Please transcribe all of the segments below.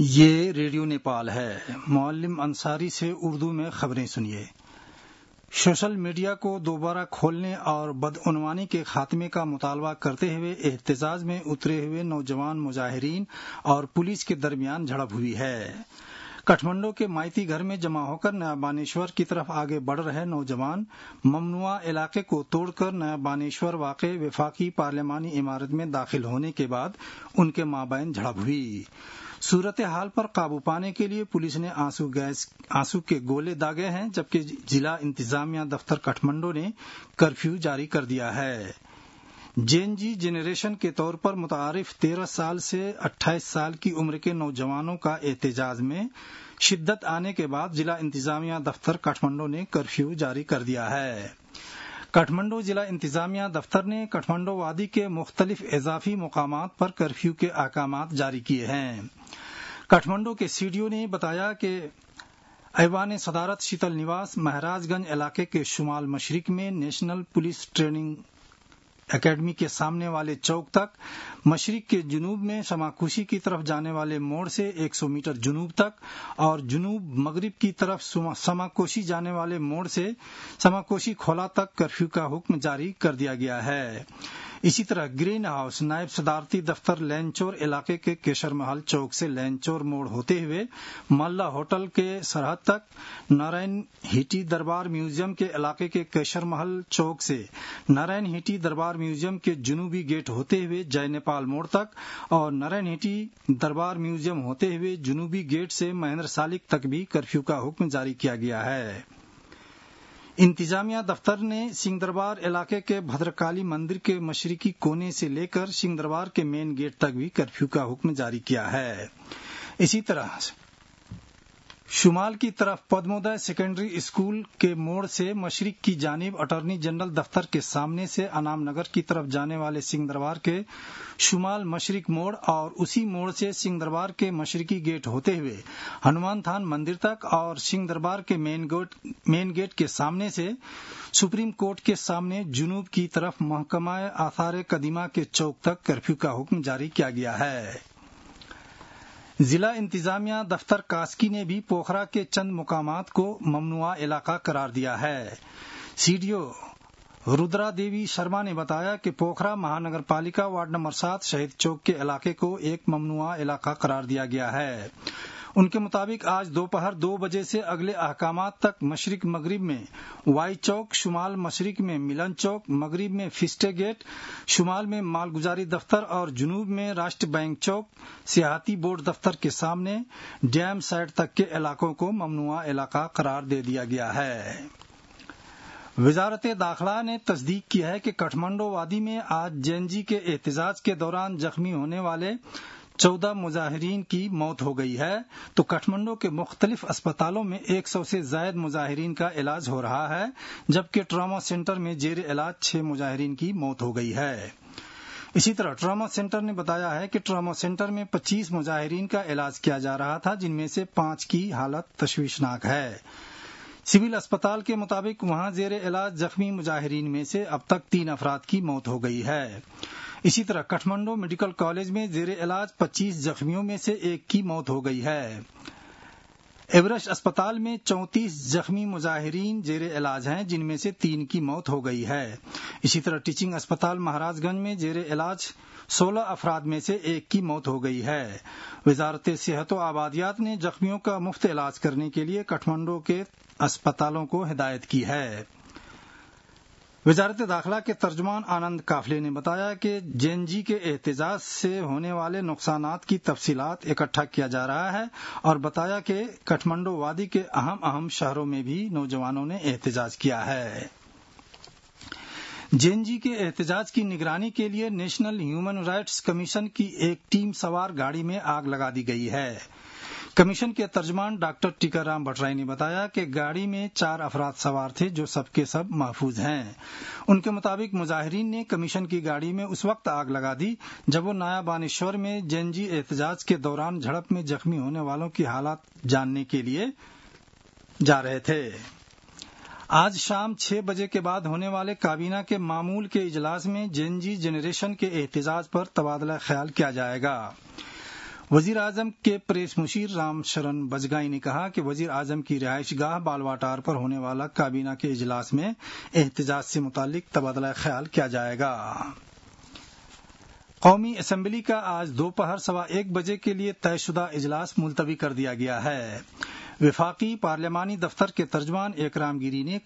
یہ ریڈیو نیپال ہے۔ معلم انصاری سے اردو میں خبریں سنیے۔ سوشل میڈیا کو دوبارہ کھولنے اور بدعنوانی کے خاتمے کا مطالبہ کرتے ہوئے احتجاج میں اترے ہوئے نوجوان مظاہرین اور پولیس کے درمیان جھڑپ ہوئی ہے۔ کٹھمنڈو کے مائتی گھر میں جمع ہو کر نیا بانیشور کی طرف آگے بڑھ رہے نوجوان ممنوعہ علاقے کو توڑ کر نیا بانیشور واقع وفاقی پارلیمانی عمارت میں داخل ہونے کے بعد ان کے مابین جھڑپ ہوئی۔ صورتحال پر قابو پانے کے لیے پولیس نے آنسو کے گولے داغے ہیں، جبکہ ضلع انتظامیہ دفتر کٹھمنڈو نے کرفیو جاری کر دیا ہے۔ جین جی جنریشن کے طور پر متعارف 13 سال سے 28 سال کی عمر کے نوجوانوں کا احتجاج میں شدت آنے کے بعد ضلع انتظامیہ دفتر کٹھمنڈو نے کرفیو جاری کر دیا ہے۔ کٹھمنڈو ضلع انتظامیہ دفتر نے کٹھمنڈو وادی کے مختلف اضافی مقامات پر کرفیو کے احکامات جاری کیے ہیں۔ کٹھمنڈو کے سی ڈی او نے بتایا کہ ایوان صدارت شیتل نواس مہاراج گنج علاقے کے شمال مشرق میں نیشنل پولیس ٹریننگ اکیڈمی کے سامنے والے چوک تک، مشرق کے جنوب میں سماکوشی کی طرف جانے والے موڑ سے 100 میٹر جنوب تک اور جنوب مغرب کی طرف سماکوشی جانے والے موڑ سے سماکوشی کھولا تک کرفیو کا حکم جاری کر دیا گیا ہے۔ اسی طرح گرین ہاؤس نائب صدارتی دفتر لینچور علاقے کے کیشر محل چوک سے لینچور موڑ ہوتے ہوئے ملہ ہوٹل کے سرحد تک، نارائن ہیٹی دربار میوزیم کے علاقے کے کیشر محل چوک سے نارائن ہیٹی دربار میوزیم کے جنوبی گیٹ ہوتے ہوئے جے نیپال موڑ تک اور نارائن ہیٹی دربار میوزیم ہوتے ہوئے جنوبی گیٹ سے مہندر سالک تک بھی کرفیو کا حکم جاری کیا گیا ہے۔ انتظامیہ دفتر نے سنگھ دربار علاقے کے بھدرکالی مندر کے مشرقی کونے سے لے کر سنگھ دربار کے مین گیٹ تک بھی کرفیو کا حکم جاری کیا ہے۔ اسی طرح شمال کی طرف پدمودے سیکنڈری اسکول کے موڑ سے مشرق کی جانب اٹارنی جنرل دفتر کے سامنے سے انعام نگر کی طرف جانے والے سنگھ دربار کے شمال مشرق موڑ اور اسی موڑ سے سنگھ دربار کے مشرقی گیٹ ہوتے ہوئے ہنومان تھان مندر تک اور سنگھ دربار کے مین گیٹ کے سامنے سے سپریم کورٹ کے سامنے جنوب کی طرف محکمہ آثار قدیمہ کے چوک تک کرفیو کا حکم جاری کیا گیا ہے۔ ضلع انتظامیہ دفتر کاسکی نے بھی پوکھرا کے چند مقامات کو ممنوعہ علاقہ قرار دیا ہے۔ C D O Rudra Devi Sharma نے بتایا کہ پوکھرا مہانگر پالیکا وارڈ نمبر 7 شہید چوک کے علاقے کو ایک ممنوعہ علاقہ قرار دیا گیا ہے۔ ان کے مطابق آج دوپہر 2 بجے سے اگلے احکامات تک مشرق مغرب میں وائی چوک، شمال مشرق میں ملن چوک، مغرب میں فسٹے گیٹ، شمال میں مالگزاری دفتر اور جنوب میں راشٹر بینک چوک، سیاحتی بورڈ دفتر کے سامنے ڈیم سائٹ تک کے علاقوں کو ممنوعہ علاقہ قرار دے دیا گیا ہے۔ وزارت داخلہ نے تصدیق کی ہے کہ کٹھمنڈو وادی میں آج جین جی کے احتجاج کے دوران زخمی ہونے والے 14 مظاہرین کی موت ہو گئی ہے، تو کٹھمنڈو کے مختلف اسپتالوں میں 100 سے زائد مظاہرین کا علاج ہو رہا ہے، جبکہ ٹراما سینٹر میں زیر علاج 6 مظاہرین کی موت ہو گئی ہے۔ اسی طرح ٹراما سینٹر نے بتایا ہے کہ ٹراما سینٹر میں 25 مظاہرین کا علاج کیا جا رہا تھا، جن میں سے 5 کی حالت تشویشناک ہے۔ سول اسپتال کے مطابق وہاں زیر علاج زخمی مظاہرین میں سے اب تک 3 افراد کی موت ہو گئی ہے۔ اسی طرح کٹھمنڈو میڈیکل کالج میں زیر علاج 25 زخمیوں میں سے 1 کی موت ہو گئی ہے۔ ایورسٹ اسپتال میں 34 زخمی مظاہرین زیر علاج ہیں، جن میں سے 3 کی موت ہو گئی ہے۔ اسی طرح ٹیچنگ اسپتال مہاراج گنج میں زیر علاج 16 افراد میں سے 1 کی موت ہو گئی ہے۔ وزارت صحت و آبادیات نے زخمیوں کا مفت علاج کرنے کے لیے کٹھمنڈو کے اسپتالوں کو ہدایت کی ہے۔ وزارت داخلہ کے ترجمان آنند کافلے نے بتایا کہ جین جی کے احتجاج سے ہونے والے نقصانات کی تفصیلات اکٹھا کیا جا رہا ہے اور بتایا کہ کٹھمنڈو وادی کے اہم شہروں میں بھی نوجوانوں نے احتجاج کیا ہے۔ جین جی کے احتجاج کی نگرانی کے لیے نیشنل ہیومن رائٹس کمیشن کی ایک ٹیم سوار گاڑی میں آگ لگا دی گئی ہے۔ کمیشن کے ترجمان ڈاکٹر ٹیکا رام بھٹرائی نے بتایا کہ گاڑی میں 4 افراد سوار تھے، جو سب کے سب محفوظ ہیں۔ ان کے مطابق مظاہرین نے کمیشن کی گاڑی میں اس وقت آگ لگا دی جب وہ نیا بانیشور میں جین جی احتجاج کے دوران جھڑپ میں زخمی ہونے والوں کی حالات جاننے کے لیے جا رہے تھے۔ آج شام 6 بجے کے بعد ہونے والے کابینہ کے معمول کے اجلاس میں جین جی جنریشن کے احتجاج پر تبادلہ خیال کیا جائے گا۔ وزیر اعظم کے پریس مشیر رام شرن بجگائی نے کہا کہ وزیر اعظم کی رہائش گاہ بالواٹار پر ہونے والا کابینہ کے اجلاس میں احتجاج سے متعلق تبادلہ خیال کیا جائے گا۔ قومی اسمبلی کا آج دوپہر 1:15 بجے کے لیے طے شدہ اجلاس ملتوی کر دیا گیا ہے۔ وفاقی پارلیمانی دفتر کے ترجمان اکرام گیری نے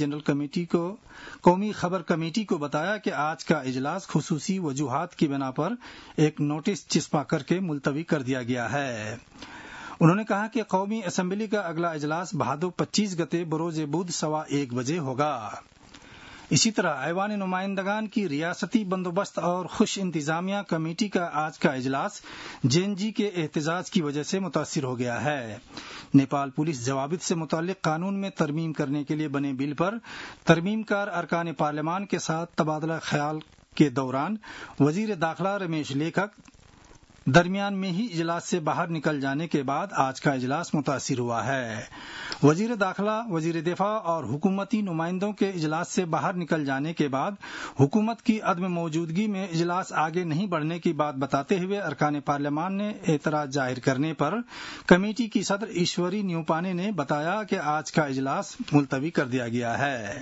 قومی خبر کمیٹی کو بتایا کہ آج کا اجلاس خصوصی وجوہات کی بنا پر ایک نوٹس چسپاں کر کے ملتوی کر دیا گیا ہے۔ انہوں نے کہا کہ قومی اسمبلی کا اگلا اجلاس بھادو 25 گتے بروز بدھ 1:15 بجے ہوگا۔ اسی طرح ایوان نمائندگان کی ریاستی بندوبست اور خوش انتظامیہ کمیٹی کا آج کا اجلاس JNG کے احتجاج کی وجہ سے متاثر ہو گیا ہے۔ نیپال پولیس ضوابط سے متعلق قانون میں ترمیم کرنے کے لیے بنے بل پر ترمیم کار ارکان پارلیمان کے ساتھ تبادلہ خیال کے دوران وزیر داخلہ رمیش لیکھک درمیان میں ہی اجلاس سے باہر نکل جانے کے بعد آج کا اجلاس متاثر ہوا ہے۔ وزیر داخلہ، وزیر دفاع اور حکومتی نمائندوں کے اجلاس سے باہر نکل جانے کے بعد حکومت کی عدم موجودگی میں اجلاس آگے نہیں بڑھنے کی بات بتاتے ہوئے ارکان پارلیمان نے اعتراض ظاہر کرنے پر کمیٹی کی صدر ایشوری نیوپانے نے بتایا کہ آج کا اجلاس ملتوی کر دیا گیا ہے۔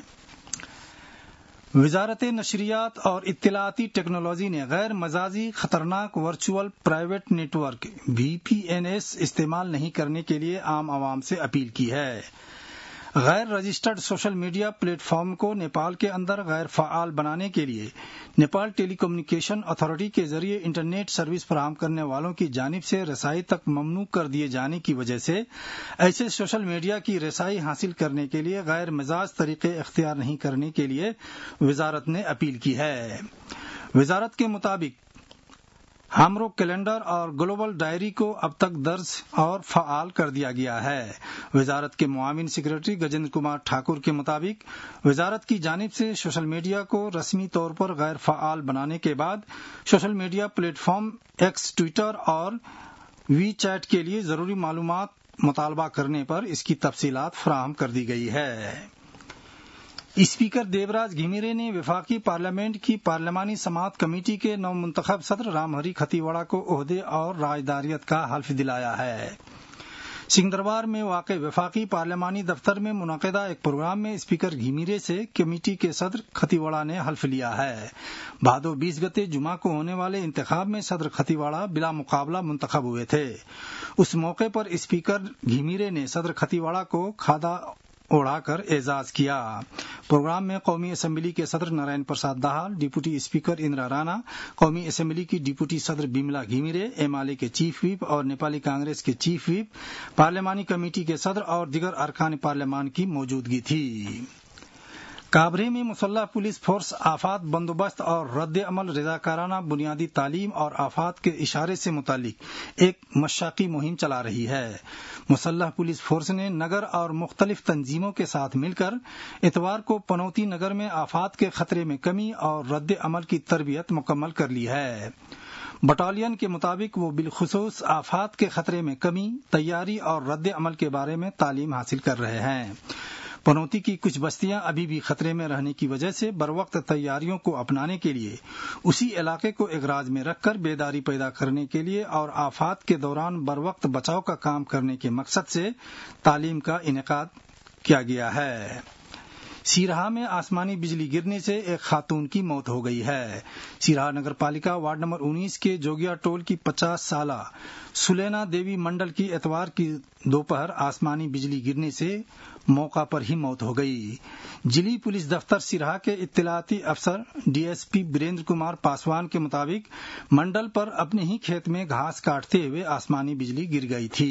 وزارت نشریات اور اطلاعاتی ٹیکنالوجی نے غیر مجازی خطرناک virtual private network VPNs استعمال نہیں کرنے کے لیے عام عوام سے اپیل کی ہے۔ غیر registered social media platform کو نیپال کے اندر غیر فعال بنانے کے لیے نیپال ٹیلی کمیونیکیشن اتھارٹی کے ذریعے انٹرنیٹ سروس فراہم کرنے والوں کی جانب سے رسائی تک ممنوع کر دیے جانے کی وجہ سے ایسے سوشل میڈیا کی رسائی حاصل کرنے کے لیے غیر مجاز طریقے اختیار نہیں کرنے کے لیے وزارت نے اپیل کی ہے۔ وزارت کے مطابق ہامرو کیلنڈر اور گلوبل ڈائری کو اب تک درج اور فعال کر دیا گیا ہے۔ وزارت کے معاون سیکریٹری گجیندر کمار ٹھاکر کے مطابق وزارت کی جانب سے سوشل میڈیا کو رسمی طور پر غیر فعال بنانے کے بعد social media platform X, Twitter اور وی چیٹ کے لیے ضروری معلومات مطالبہ کرنے پر اس کی تفصیلات فراہم کر دی گئی ہے۔ اسپیکر دیوراج گھیمیرے نے وفاقی پارلیمنٹ کی پارلیمانی سماعت کمیٹی کے نو منتخب صدر رام ہری کھتیواڑا کو عہدے اور راجداریت کا حلف دلایا ہے۔ سنگدروار میں واقع وفاقی پارلیمانی دفتر میں منعقدہ ایک پروگرام میں اسپیکر گھیمیرے سے کمیٹی کے صدر کھتیواڑا نے حلف لیا ہے۔ بھادو 20 گتے جمعہ کو ہونے والے انتخاب میں صدر کھتیواڑا بلا مقابلہ منتخب ہوئے تھے۔ اس موقع پر اسپیکر گھیمیرے نے صدر کھتیواڑا کو کھادا اڑا کر اعزاز کیا۔ پروگرام میں قومی اسمبلی کے صدر نارائن پرساد دہال، ڈپٹی اسپیکر اندرا رانا، قومی اسمبلی کی ڈپٹی صدر بملا گھیمیرے، MLA کے چیف ویپ اور نیپالی کانگریس کے چیف ویپ، پارلیمانی کمیٹی کے صدر اور دیگر ارکان پارلیمان کی موجودگی تھی۔ کابرے میں مسلح پولیس فورس آفات بندوبست اور رد عمل رضاکارانہ بنیادی تعلیم اور آفات کے اشارے سے متعلق ایک مشاقی مہم چلا رہی ہے۔ مسلح پولیس فورس نے نگر اور مختلف تنظیموں کے ساتھ مل کر اتوار کو پنوتی نگر میں آفات کے خطرے میں کمی اور رد عمل کی تربیت مکمل کر لی ہے۔ بٹالین کے مطابق وہ بالخصوص آفات کے خطرے میں کمی، تیاری اور رد عمل کے بارے میں تعلیم حاصل کر رہے ہیں۔ پنوتی کی کچھ بستیاں ابھی بھی خطرے میں رہنے کی وجہ سے بروقت تیاریوں کو اپنانے کے لیے اسی علاقے کو اغراض میں رکھ کر بیداری پیدا کرنے کے لیے اور آفات کے دوران بروقت بچاؤ کا کام کرنے کے مقصد سے تعلیم کا انعقاد کیا گیا ہے۔ سیرہا میں آسمانی بجلی گرنے سے ایک خاتون کی موت ہو گئی ہے۔ سیرہا نگر پالیکا وارڈ نمبر 19 کے جوگیا ٹول کی 50 سالہ سلینا دیوی منڈل کی اتوار کی دوپہر آسمانی بجلی گرنے سے موقع پر ہی موت ہو گئی۔ ضلعی پولیس دفتر سیرہا کے اطلاعاتی افسر DSP بریندر کمار پاسوان کے مطابق منڈل پر اپنے ہی کھیت میں گھاس کاٹتے ہوئے آسمانی بجلی گر گئی تھی۔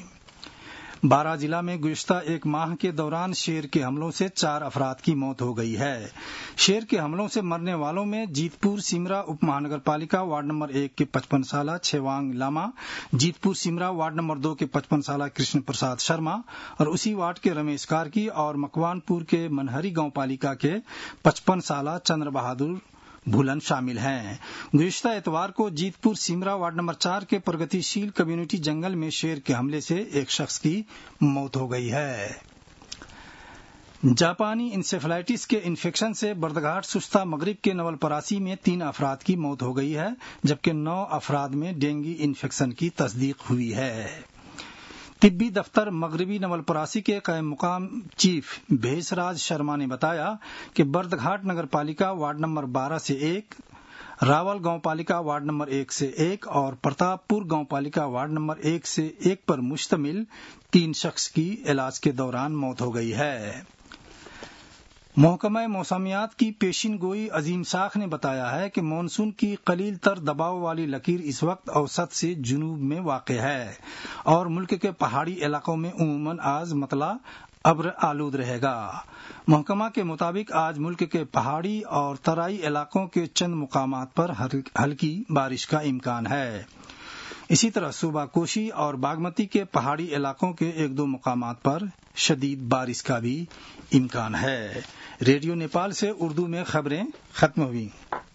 بارہ ضلع میں گزشتہ ایک ماہ کے دوران شیر کے حملوں سے 4 افراد کی موت ہو گئی ہے۔ شیر کے حملوں سے مرنے والوں میں جیت پور سمرا اپ مہانگر پالیکا وارڈ نمبر 1 کے 55 سالہ چھوانگ لاما، جیت پور سمرا وارڈ نمبر 2 کے 55 سالہ کرشن پرساد شرما اور اسی وارڈ کے رمیش کارکی اور مکوان پور کے منہری گاؤں پالیکا کے 55 سالہ چندر بہادر بھولن شامل ہیں۔ گزشتہ اتوار کو جیت پور سیمرا وارڈ نمبر 4 کے پرگتی شیل کمیونٹی جنگل میں شیر کے حملے سے ایک شخص کی موت ہو گئی ہے۔ جاپانی انسیفلائٹس کے انفیکشن سے بردگھاٹ سستہ مغرب کے نول پراسی میں 3 افراد کی موت ہو گئی ہے جبکہ 9 افراد میں ڈینگی انفیکشن کی تصدیق ہوئی ہے۔ طبی دفتر مغربی نول پراسی کے قائم مقام چیف بھیس راج شرما نے بتایا کہ بردگھاٹ نگر پالیکا وارڈ نمبر 12 سے 1، راول گاؤں پالیکا وارڈ نمبر 1 سے 1 اور پرتاپ پور گاؤں پالیکا وارڈ نمبر 1 سے 1 پر مشتمل 3 شخص کی علاج کے دوران موت ہو گئی ہے۔ محکمہ موسمیات کی پیشین گوئی عظیم ساخ نے بتایا ہے کہ مانسون کی قلیل تر دباؤ والی لکیر اس وقت اوسط سے جنوب میں واقع ہے اور ملک کے پہاڑی علاقوں میں عموماً آج مطلع ابر آلود رہے گا۔ محکمہ کے مطابق آج ملک کے پہاڑی اور ترائی علاقوں کے چند مقامات پر ہلکی بارش کا امکان ہے۔ اسی طرح صوبہ کوشی اور باگمتی کے پہاڑی علاقوں کے 1-2 مقامات پر شدید بارش کا بھی امکان ہے۔ ریڈیو نیپال سے اردو میں خبریں ختم ہوئیں۔